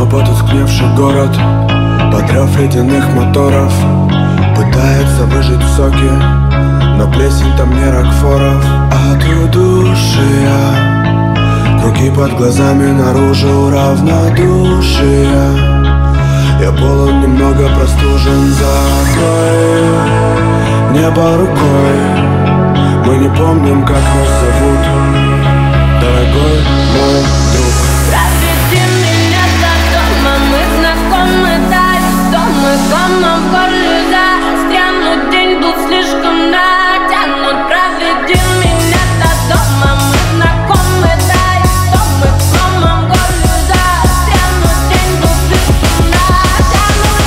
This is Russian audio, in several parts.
потускневший город под рев ледяных моторов пытается выжать соки, но плесень там не рокфоров. От удушья круги под глазами, наружу равнодушия. Я полон, немного простужен. Закрой небо рукой, мы не помним, как нас зовут, дорогой мой друг. Проведи меня до дома, мы знакомы, дай дома, комом в горле застрянут. День был слишком натянут. Проведи меня до дома, мы знакомы, дай дома, комом в горле застрянут. День был слишком натянут.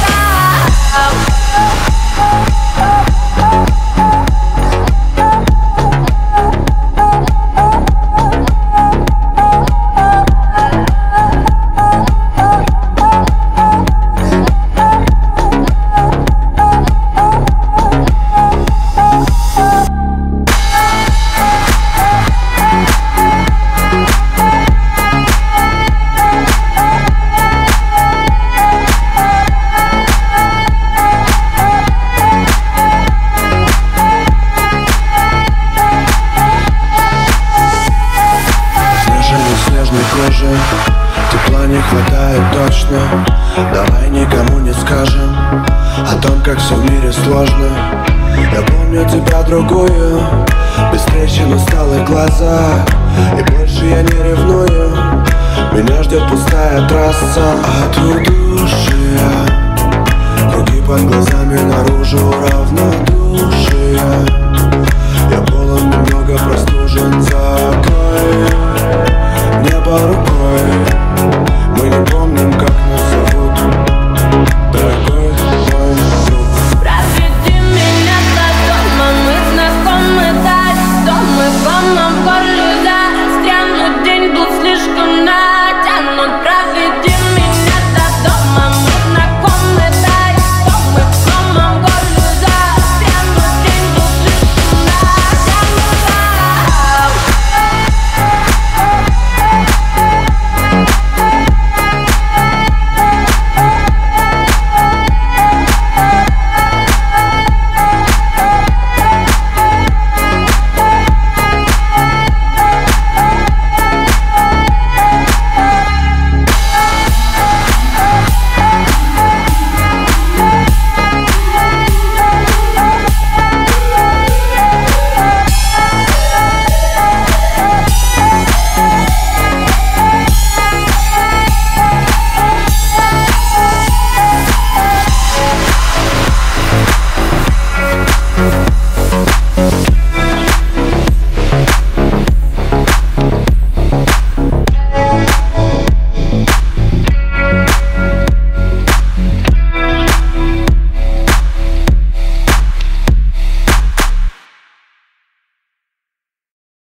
Тепла не хватает точно. Давай никому не скажем о том, как все в мире сложно. Я помню тебя другую, без трещин усталых глаза, и больше я не ревную. Меня ждет пустая трасса. От удушья круги под глазами, наружу равнодушия. Я полон, немного простужен. Закрой небо рукой, мы не помним, как нас зовут, дорогой мой друг. Проведи меня до дома, мы знакомы, дай дома, комом в горле